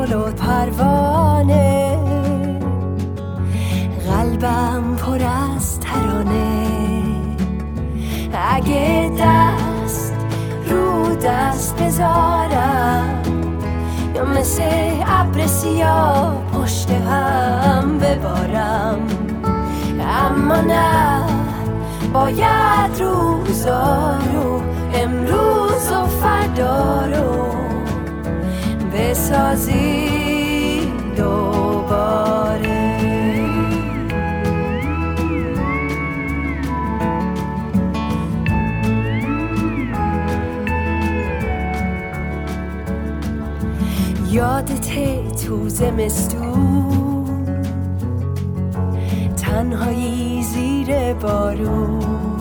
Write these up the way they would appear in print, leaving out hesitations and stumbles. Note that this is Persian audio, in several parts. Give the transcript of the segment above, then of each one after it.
گل و پروانه، قلبم پر از ترانه. اگه دست رو دست بذارم یا مثل ابر سیاه پشت هم ببارم، اما نه، باید روزا رو امروز و فردا رو بسازی دوباره. یادته تو زمستون تنهایی زیر بارون،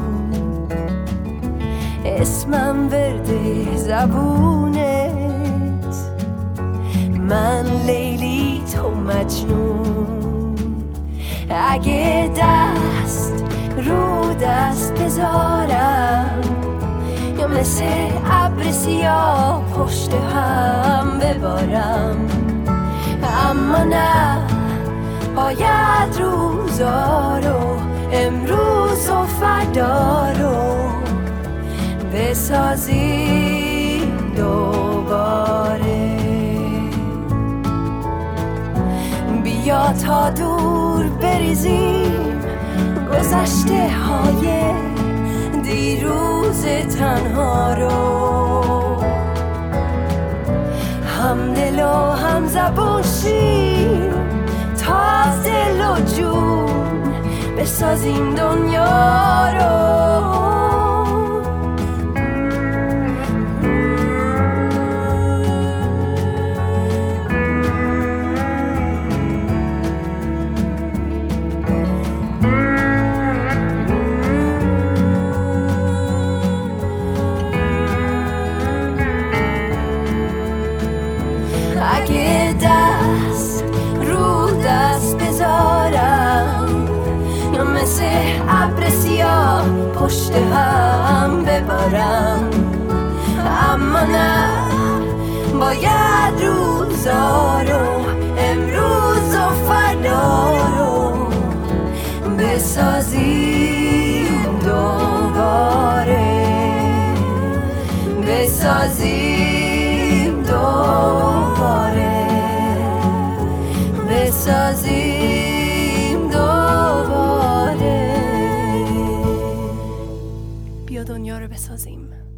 اسمم ورده زبونت، من لیلی تو مجنون. اگه دست رو دست بذارم یا مثل ابر سیاه پشت هم ببارم، اما نه، باید روزا رو امروز و فردا رو بسازی دوباره. بیا تا دور بریزیم گذشته های دیروز تنها رو، هم دل و هم زبون شیم تا از دل و جون بسازیم دنیا رو. اگه دست رو دست بذارم یا مثل ابر سیاه پشت هم ببارم، اما نه، باید روزا رو امروز و فردا رو بسازیم دوباره، بسازیم دوباره، بسازیم دوباره. بیا دنیا رو بسازیم.